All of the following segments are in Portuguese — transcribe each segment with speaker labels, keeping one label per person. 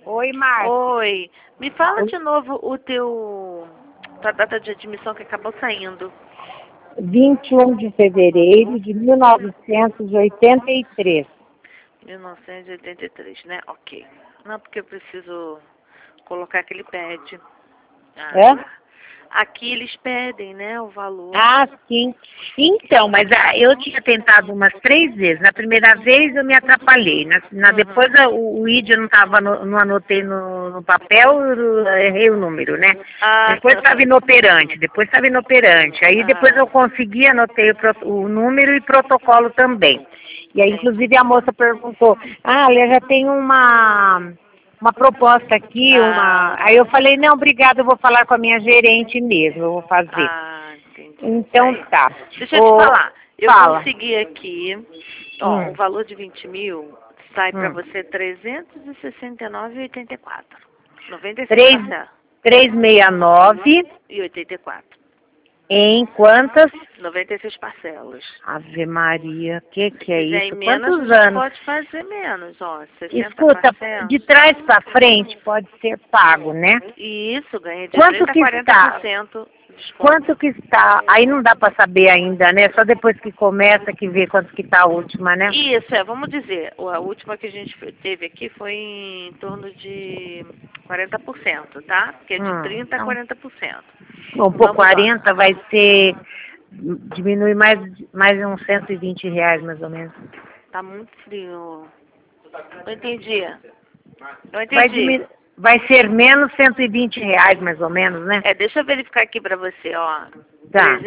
Speaker 1: Oi, Márcia.
Speaker 2: Oi, me fala
Speaker 1: Oi.
Speaker 2: de novo tua data de admissão que acabou saindo.
Speaker 1: 21 de fevereiro de 1983.
Speaker 2: 1983, né? Ok. Não, porque eu preciso colocar aquele pad.
Speaker 1: Hã?
Speaker 2: Aqui eles pedem, né, o valor.
Speaker 1: Ah, sim. Então, mas eu tinha tentado umas 3 vezes. Na primeira vez eu me atrapalhei. Depois o ID eu não anotei no papel, eu errei o número, né? Depois estava inoperante, Aí depois eu consegui, anotei o número e protocolo também. E aí, inclusive, a moça perguntou, eu já tenho uma proposta aqui, Aí eu falei, não, obrigada, eu vou falar com a minha gerente mesmo, eu vou fazer.
Speaker 2: Entendi.
Speaker 1: Então tá.
Speaker 2: Deixa eu te falar. Eu
Speaker 1: Fala.
Speaker 2: consegui aqui, o valor de 20 mil sai pra você 369,84. 96 parcelas.
Speaker 1: 369
Speaker 2: E 84.
Speaker 1: em quantas?
Speaker 2: 96 parcelas.
Speaker 1: Ave Maria, que é
Speaker 2: quiser
Speaker 1: isso?
Speaker 2: em menos,
Speaker 1: Quantos
Speaker 2: a gente
Speaker 1: anos?
Speaker 2: pode fazer menos, 60
Speaker 1: Escuta,
Speaker 2: parcelas.
Speaker 1: de trás para frente pode ser pago, né?
Speaker 2: E isso, ganha de
Speaker 1: Quanto
Speaker 2: 30%
Speaker 1: que
Speaker 2: a 40% de desconto.
Speaker 1: Quanto que está? Aí não dá para saber ainda, né? Só depois que começa que vê quanto que está a última, né?
Speaker 2: Isso, vamos dizer, a última que a gente teve aqui foi em torno de 40%, tá? Porque é de 30% a 40%.
Speaker 1: Bom, por 40 vai ser, diminui mais uns R$ 120, mais ou menos.
Speaker 2: Tá muito frio. Eu entendi.
Speaker 1: Vai ser menos R$ 120, mais ou menos, né?
Speaker 2: Deixa eu verificar aqui pra você, ó.
Speaker 1: Tá.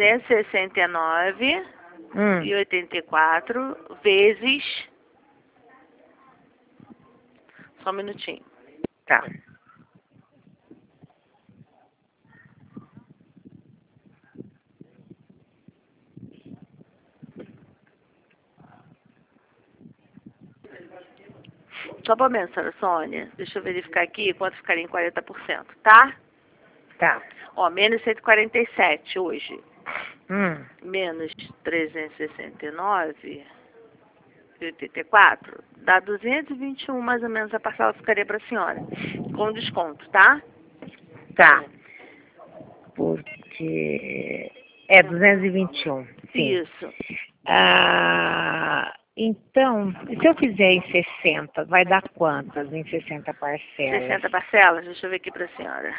Speaker 2: 369,84 vezes... Só um minutinho.
Speaker 1: Tá.
Speaker 2: Só para mim, senhora Sônia. Deixa eu verificar aqui quanto ficaria em 40%, tá?
Speaker 1: Tá.
Speaker 2: Ó, menos 147 hoje. Menos 369,84 dá 221 mais ou menos a parcela ficaria para a senhora. Com desconto, tá?
Speaker 1: Tá. Porque é 221. Sim.
Speaker 2: Isso.
Speaker 1: Então, se eu fizer em 60, vai dar quantas em 60 parcelas?
Speaker 2: 60 parcelas? Deixa eu ver aqui para a senhora.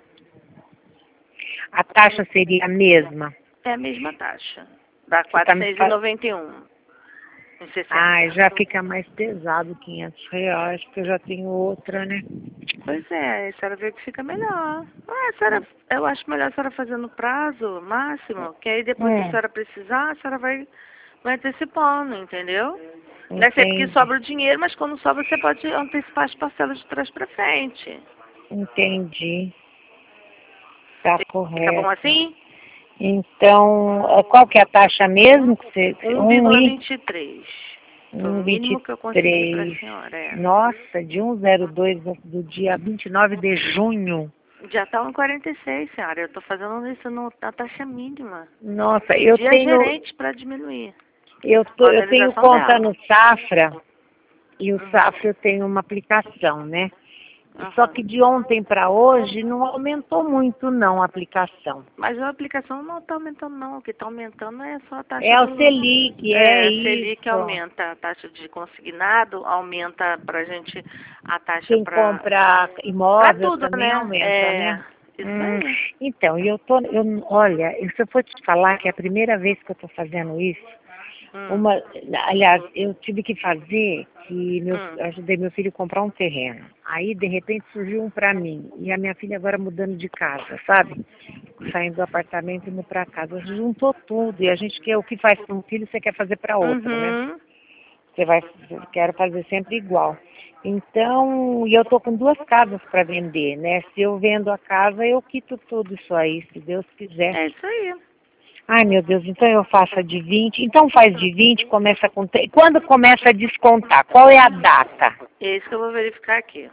Speaker 1: A taxa seria a mesma?
Speaker 2: É a mesma taxa. Dá 491. Em 60.
Speaker 1: Já fica mais pesado, R$ 500, porque eu já tenho outra, né?
Speaker 2: Pois é, a senhora vê que fica melhor. Eu acho melhor a senhora fazer no prazo máximo, que aí depois se a senhora precisar, a senhora vai antecipando, entendeu? Não é sempre que sobra o dinheiro, mas quando sobra você pode antecipar as parcelas de trás para frente.
Speaker 1: Entendi. Tá correto.
Speaker 2: Fica bom assim?
Speaker 1: Então, qual que é a taxa mesmo?
Speaker 2: 1,23. Foi o mínimo
Speaker 1: 1,23.
Speaker 2: que eu consegui para a senhora.
Speaker 1: Nossa, de 1,02 do dia 29 de junho.
Speaker 2: Já está 1,46, senhora. Eu estou fazendo isso na taxa mínima.
Speaker 1: Nossa, eu tenho
Speaker 2: gerente para diminuir.
Speaker 1: Eu tenho conta no Safra, e o Safra eu tenho uma aplicação, né? Só que de ontem para hoje não aumentou muito não a aplicação.
Speaker 2: Mas a aplicação não está aumentando não, o que está aumentando é só a taxa
Speaker 1: É o Selic, é isso.
Speaker 2: O Selic aumenta a taxa de consignado, aumenta pra gente a taxa
Speaker 1: quem compra imóvel
Speaker 2: tudo,
Speaker 1: também
Speaker 2: né?
Speaker 1: aumenta, né?
Speaker 2: Isso aí.
Speaker 1: Então, olha, se eu for te falar que é a primeira vez que eu estou fazendo isso, aliás, eu tive que fazer ajudei meu filho a comprar um terreno. Aí, de repente, surgiu um para mim. E a minha filha agora mudando de casa, sabe? Saindo do apartamento e indo para casa. Juntou tudo. E a gente quer, o que faz para um filho, você quer fazer para outro, né? Quero fazer sempre igual. Então, e eu tô com 2 casas para vender, né? Se eu vendo a casa, eu quito tudo isso aí, se Deus quiser.
Speaker 2: É isso aí.
Speaker 1: Ai, meu Deus, então eu faço a de 20. Então faz de 20, começa com... Quando começa a descontar? Qual é a data?
Speaker 2: É isso que eu vou verificar aqui.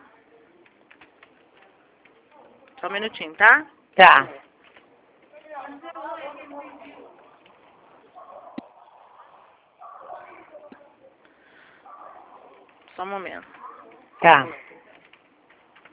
Speaker 2: Só um minutinho, tá?
Speaker 1: Tá.
Speaker 2: Só um momento.
Speaker 1: Tá.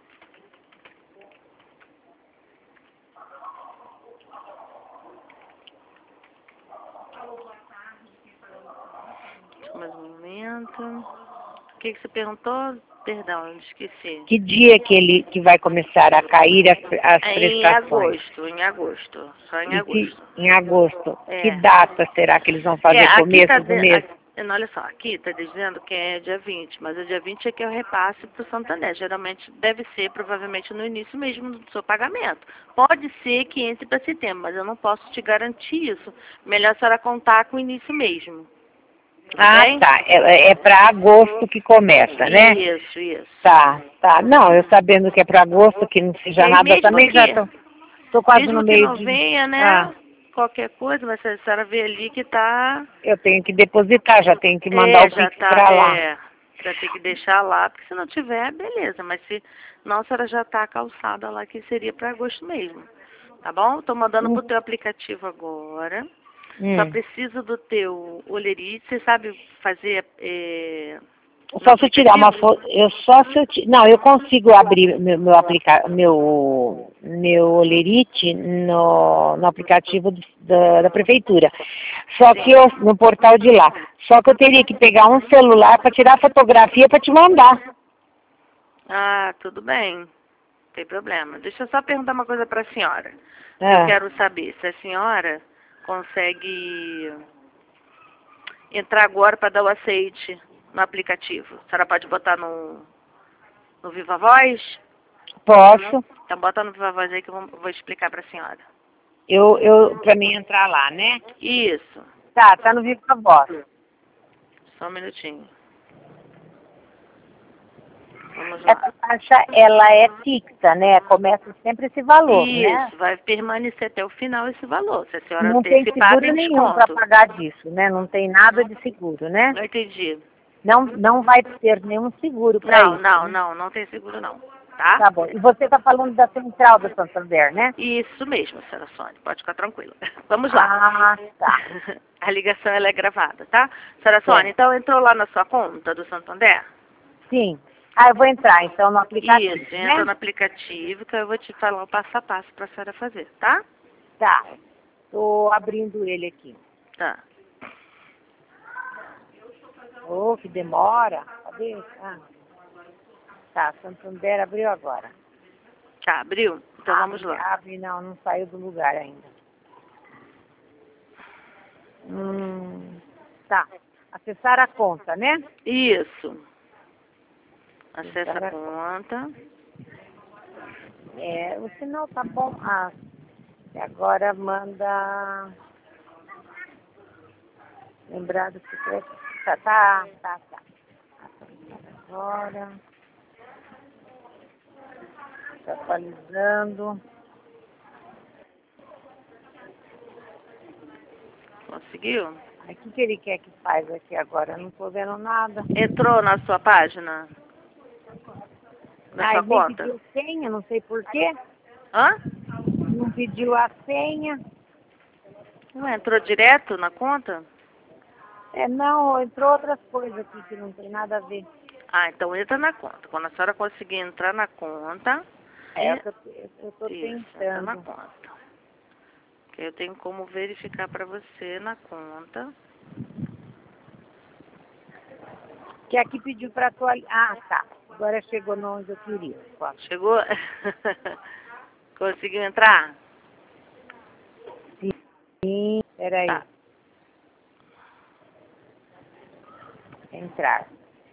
Speaker 2: que você perguntou? Perdão, eu esqueci.
Speaker 1: Que dia que vai começar a cair as
Speaker 2: Em
Speaker 1: prestações?
Speaker 2: agosto, só em agosto.
Speaker 1: Em agosto.
Speaker 2: É.
Speaker 1: Que data será que eles vão fazer?
Speaker 2: Aqui
Speaker 1: Começo do mês?
Speaker 2: olha só, aqui tá dizendo que é dia 20, mas o dia 20 é que eu repasse pro Santander. Geralmente deve ser, provavelmente, no início mesmo do seu pagamento. Pode ser que entre para setembro, mas eu não posso te garantir isso. Melhor a senhora contar com o início mesmo.
Speaker 1: Ah,
Speaker 2: Bem?
Speaker 1: tá. É para agosto que começa, né?
Speaker 2: Isso.
Speaker 1: Tá. Não, eu sabendo que é para agosto, que não
Speaker 2: E
Speaker 1: seja
Speaker 2: aí,
Speaker 1: nada, eu
Speaker 2: mesmo
Speaker 1: também
Speaker 2: que,
Speaker 1: já tô quase
Speaker 2: mesmo
Speaker 1: no
Speaker 2: que
Speaker 1: meio
Speaker 2: não
Speaker 1: de...
Speaker 2: venha, né?
Speaker 1: Ah,
Speaker 2: Qualquer coisa, mas a senhora vê ali que tá.
Speaker 1: eu tenho que depositar, já tenho que mandar o
Speaker 2: Já
Speaker 1: Pix
Speaker 2: tá,
Speaker 1: para lá.
Speaker 2: já tem que deixar lá, porque se não tiver, beleza. Mas se não, a senhora já tá calçada lá, que seria para agosto mesmo. Tá bom? Tô mandando pro teu aplicativo agora. Só
Speaker 1: Hum.
Speaker 2: preciso do teu olerite. Você sabe fazer
Speaker 1: Só se eu tirar uma foto, não, eu consigo abrir meu Olerite no aplicativo da prefeitura. Só que no portal de lá. Só que eu teria que pegar um celular para tirar fotografia para te mandar.
Speaker 2: Ah, tudo bem. Não tem problema. Deixa eu só perguntar uma coisa para a senhora. Eu
Speaker 1: Ah,
Speaker 2: quero saber se a senhora consegue entrar agora para dar o aceite no aplicativo. A senhora pode botar no Viva Voz?
Speaker 1: posso.
Speaker 2: Então bota no Viva Voz aí que eu vou explicar para a senhora.
Speaker 1: Para mim entrar lá, né?
Speaker 2: Isso.
Speaker 1: Tá no Viva Voz.
Speaker 2: Só um minutinho. Vamos lá.
Speaker 1: Essa taxa, ela é fixa, né? Começa sempre esse valor, né?
Speaker 2: Isso, vai permanecer até o final esse valor. Se a senhora
Speaker 1: Não tem
Speaker 2: antecipar,
Speaker 1: seguro
Speaker 2: tem
Speaker 1: nenhum para
Speaker 2: desconto.
Speaker 1: pagar disso, né? Não tem nada de seguro, né?
Speaker 2: Não entendi.
Speaker 1: Não vai ter nenhum seguro para isso. Né?
Speaker 2: Não tem seguro não. Tá?
Speaker 1: Tá bom. E você está falando da central do Santander, né?
Speaker 2: Isso mesmo, senhora Sônia. Pode ficar tranquila. Vamos lá.
Speaker 1: Ah, tá.
Speaker 2: A ligação ela é gravada, tá? Senhora Sônia, então entrou lá na sua conta do Santander?
Speaker 1: Sim. Ah, eu vou entrar então no aplicativo,
Speaker 2: Isso,
Speaker 1: né?
Speaker 2: entra no aplicativo que eu vou te falar o passo a passo para a senhora fazer, tá?
Speaker 1: Tá. Tô abrindo ele aqui.
Speaker 2: Tá.
Speaker 1: Oh, que demora. Cadê? Ah. Tá, Santander abriu agora.
Speaker 2: Tá, abriu? Então vamos lá.
Speaker 1: Abre, não saiu do lugar ainda. Tá. Acessar a conta, né?
Speaker 2: Isso. Acessa a conta.
Speaker 1: O sinal tá bom. Ah, e agora manda lembrar do secreto. Tá. Agora. Tá atualizando.
Speaker 2: Conseguiu?
Speaker 1: Aí o que ele quer que faz aqui agora? Eu não tô vendo nada.
Speaker 2: Entrou na sua página? Na sua
Speaker 1: Ele nem
Speaker 2: conta?
Speaker 1: pediu senha, não sei por quê.
Speaker 2: Hã?
Speaker 1: Não pediu a senha.
Speaker 2: Não entrou direto na conta?
Speaker 1: Não, entrou outras coisas aqui que não tem nada a ver.
Speaker 2: Ah, então entra na conta. Quando a senhora conseguir entrar na conta...
Speaker 1: Eu tô
Speaker 2: Isso, entra na
Speaker 1: tentando.
Speaker 2: conta. Que eu tenho como verificar para você na conta.
Speaker 1: Que aqui pediu para atualizar. Ah, tá. Agora chegou no onde eu queria.
Speaker 2: Chegou? Conseguiu entrar?
Speaker 1: Sim, peraí.
Speaker 2: Tá.
Speaker 1: Entrar.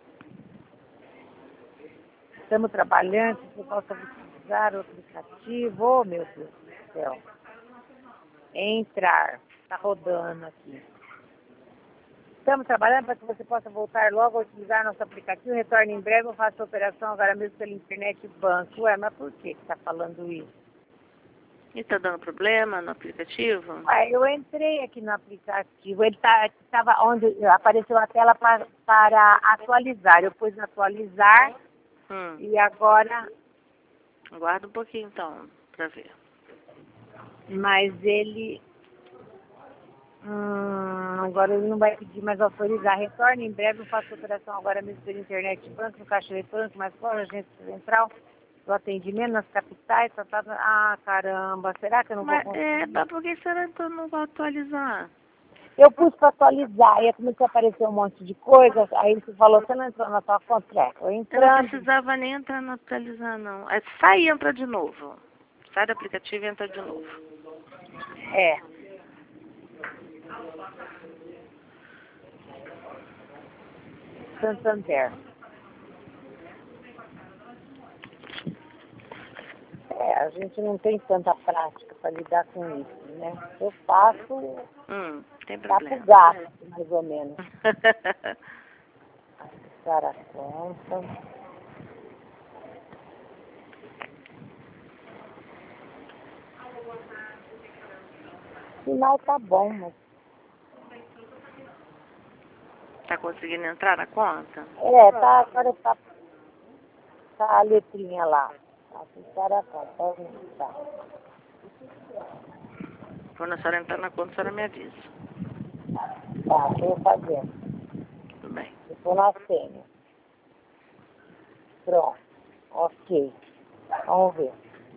Speaker 1: Estamos trabalhando, você possa utilizar o aplicativo. Oh, meu Deus do céu. Entrar. Está rodando aqui. Estamos trabalhando para que você possa voltar logo a utilizar nosso aplicativo. Retorne em breve, eu faço a operação agora mesmo pela internet e banco. Ué, mas por que está falando isso?
Speaker 2: E tá dando problema no aplicativo?
Speaker 1: Eu entrei aqui no aplicativo. Ele estava onde apareceu a tela para atualizar. Eu pus atualizar e agora...
Speaker 2: Aguarda um pouquinho então, para ver.
Speaker 1: Mas ele... agora ele não vai pedir mais autorizar. Retorne em breve, eu faço a operação agora mesmo pela internet, banco, no caixa eletrônico, mais fora, agência central, do atendimento nas capitais, Ah, caramba, será que eu não vou conseguir?
Speaker 2: Mas por que será que eu não vou atualizar?
Speaker 1: Eu pus para atualizar, aí começou a aparecer um monte de coisa, aí você falou, você não entrou na sua conta? Eu
Speaker 2: Eu não
Speaker 1: entrando.
Speaker 2: precisava nem entrar no atualizar, não. É, sai e entra de novo. Sai do aplicativo e entra de novo.
Speaker 1: É. Santander. É, a gente não tem tanta prática para lidar com isso, né? Eu faço
Speaker 2: Tem
Speaker 1: tá pro
Speaker 2: problema.
Speaker 1: gasto, mais ou menos. Acessar a conta. O sinal tá bom, mas...
Speaker 2: Tá conseguindo entrar na conta?
Speaker 1: É, tá, agora tá a letrinha lá. Acessar a conta, pode entrar.
Speaker 2: Quando a senhora entrar na conta, a senhora me avisa.
Speaker 1: Tá, tô fazendo.
Speaker 2: Tudo bem.
Speaker 1: Eu tô na senha. Pronto. Ok. Vamos ver.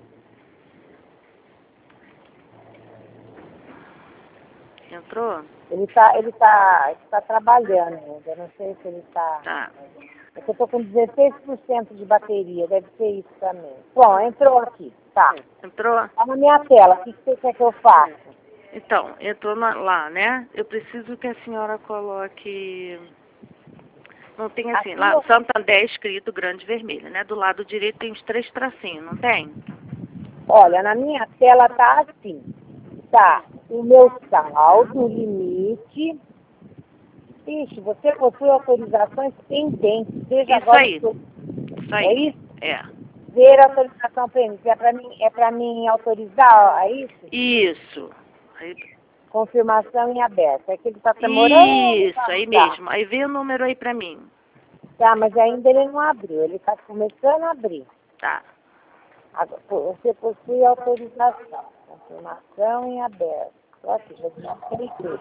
Speaker 2: Entrou?
Speaker 1: Ele tá trabalhando ainda. Eu não sei se ele tá...
Speaker 2: Tá.
Speaker 1: É que eu tô com 16% de bateria. Deve ser isso também. Bom, entrou aqui. Tá.
Speaker 2: Entrou?
Speaker 1: Tá na minha tela. O que você quer que eu faça?
Speaker 2: Então, entrou lá, né? Eu preciso que a senhora coloque... Não tem assim,
Speaker 1: Aqui
Speaker 2: lá,
Speaker 1: eu...
Speaker 2: Santander escrito grande vermelho, né? Do lado direito tem os 3 tracinhos, não tem?
Speaker 1: Olha, na minha tela tá assim. Tá. O meu saldo, o limite... Ixi, você possui autorizações pendentes. Veja
Speaker 2: Isso
Speaker 1: agora
Speaker 2: aí.
Speaker 1: o que eu...
Speaker 2: Isso
Speaker 1: É
Speaker 2: aí.
Speaker 1: isso?
Speaker 2: É.
Speaker 1: Ver a autorização pendente. É pra mim autorizar, é isso?
Speaker 2: Isso. Aí,
Speaker 1: Confirmação em aberto. É que ele tá demorando
Speaker 2: isso,
Speaker 1: pra
Speaker 2: aí
Speaker 1: mudar.
Speaker 2: mesmo. Aí vê o número aí pra mim.
Speaker 1: Tá, mas ainda ele não abriu. Ele tá começando a abrir.
Speaker 2: Tá.
Speaker 1: Agora, você possui autorização. Confirmação em aberto. Aqui, já cliquei.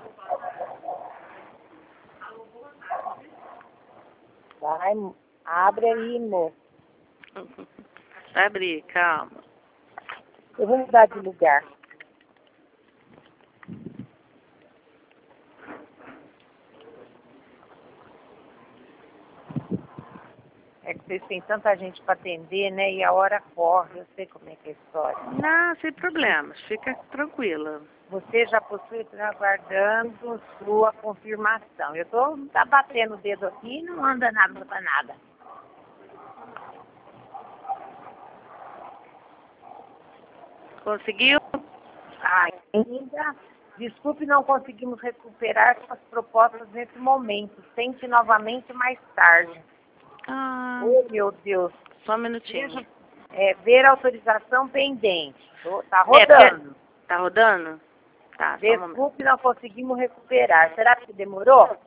Speaker 1: Vai, abre aí, moço.
Speaker 2: Vai abrir, calma.
Speaker 1: Eu vou mudar de lugar. É que vocês têm tanta gente para atender, né? E a hora corre. Eu sei como é que é a história.
Speaker 2: Não, sem problemas. Fica tranquila.
Speaker 1: Você já possui, aguardando sua confirmação. Eu tô batendo o dedo aqui e não anda nada para nada.
Speaker 2: Conseguiu?
Speaker 1: Ainda, desculpe, não conseguimos recuperar suas propostas nesse momento. Tente novamente mais tarde.
Speaker 2: Ah,
Speaker 1: Oh, meu Deus.
Speaker 2: só um minutinho.
Speaker 1: Ver autorização pendente. Tá rodando.
Speaker 2: Tá rodando? Tá, só um momento.
Speaker 1: Desculpe, não conseguimos recuperar. Será que demorou?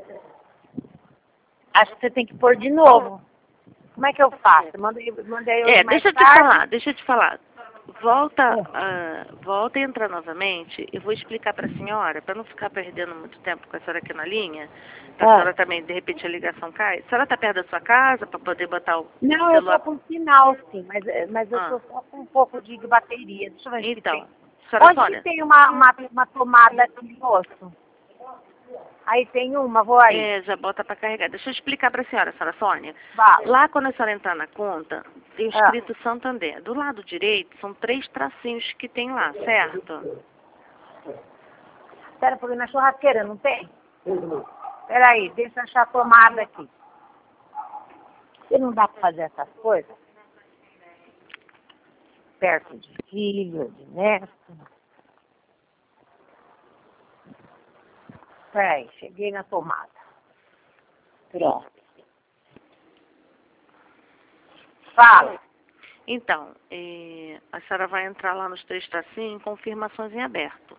Speaker 1: Acho que você tem que pôr de novo. Como é que eu faço? Mandei eu mais tarde.
Speaker 2: Deixa eu te falar. Volta e entra novamente. Eu vou explicar para a senhora, para não ficar perdendo muito tempo com a senhora aqui na linha, para a senhora também, de repente, a ligação cai. A senhora está perto da sua casa para poder botar o
Speaker 1: Não,
Speaker 2: celular?
Speaker 1: eu tô com sinal, sim, mas eu tô só com um pouco de bateria. Deixa eu ver se
Speaker 2: Então,
Speaker 1: tem.
Speaker 2: senhora
Speaker 1: Onde
Speaker 2: Sônia.
Speaker 1: que tem uma tomada aqui, moço? Aí tem uma, vou aí.
Speaker 2: Já bota para carregar. Deixa eu explicar para a senhora Sônia.
Speaker 1: Vai.
Speaker 2: Lá, quando a senhora entrar na conta, tem escrito Santander. Do lado direito, são 3 tracinhos que tem lá, certo?
Speaker 1: Espera, porque na churrasqueira não tem? Espera aí, deixa eu achar a tomada aqui. Se não dá para fazer essas coisas, perto de filho, de neto. Espera aí, cheguei na tomada. Pronto. Fala.
Speaker 2: Então, a senhora vai entrar lá nos 3 tracinhos, confirmações em aberto.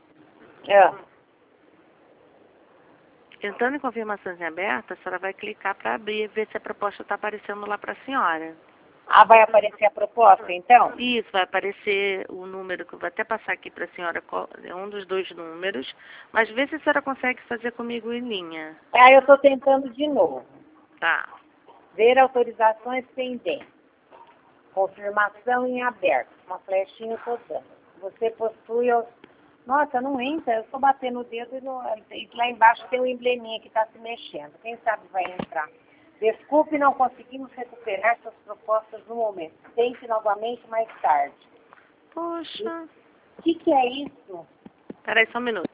Speaker 2: Entrando em confirmações em aberto, a senhora vai clicar para abrir e ver se a proposta está aparecendo lá para a senhora.
Speaker 1: Ah, vai aparecer a proposta, então?
Speaker 2: Isso, vai aparecer o número, que eu vou até passar aqui para a senhora, um dos 2 números, mas vê se a senhora consegue fazer comigo em linha.
Speaker 1: Eu estou tentando de novo.
Speaker 2: Tá.
Speaker 1: Ver autorizações pendentes. Confirmação em aberto. Uma flechinha eu estou dando. Você possui... Nossa, não entra. Eu estou batendo o dedo e lá embaixo tem um embleminha que está se mexendo. Quem sabe vai entrar. Desculpe, não conseguimos recuperar suas propostas no momento. Tente novamente mais tarde.
Speaker 2: Poxa.
Speaker 1: O que é isso?
Speaker 2: Peraí só um minuto.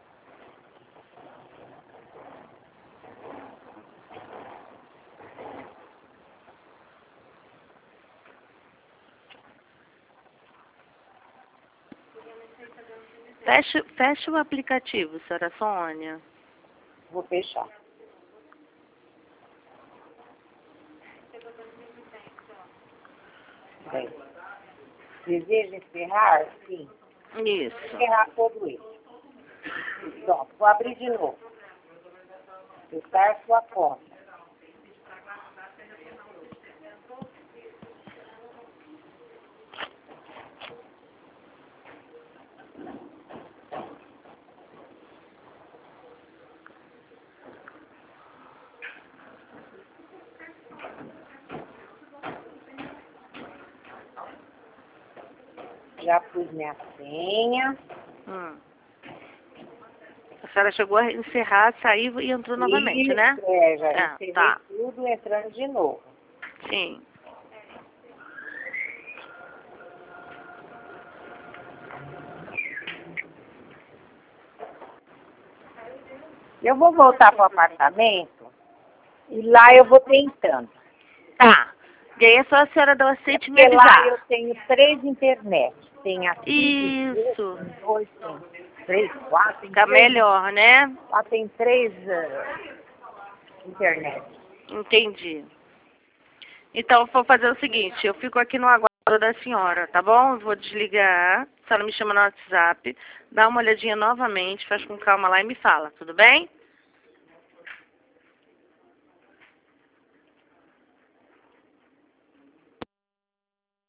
Speaker 2: Feche o aplicativo, senhora Sônia.
Speaker 1: Vou fechar. Bem, deseja encerrar? Sim.
Speaker 2: Isso.
Speaker 1: Encerrar todo isso. Pronto, vou abrir de novo. Fechar sua conta. Já pus minha senha.
Speaker 2: A senhora chegou a encerrar, saiu e entrou novamente,
Speaker 1: Isso,
Speaker 2: né?
Speaker 1: Já encerrei
Speaker 2: Tá.
Speaker 1: tudo, entrando de novo.
Speaker 2: Sim.
Speaker 1: Eu vou voltar para o apartamento e lá eu vou tentando.
Speaker 2: Tá. E aí só a senhora dá o aceite e me
Speaker 1: Porque lá
Speaker 2: avisar.
Speaker 1: eu tenho 3 internet. Tem a
Speaker 2: Isso.
Speaker 1: tem 2, tem 3, 4, tem
Speaker 2: Fica
Speaker 1: 3.
Speaker 2: melhor, né?
Speaker 1: Lá tem 3 internet.
Speaker 2: Entendi. Então, vou fazer o seguinte, eu fico aqui no aguardo da senhora, tá bom? Eu vou desligar, a senhora me chama no WhatsApp, dá uma olhadinha novamente, faz com calma lá e me fala, tudo bem?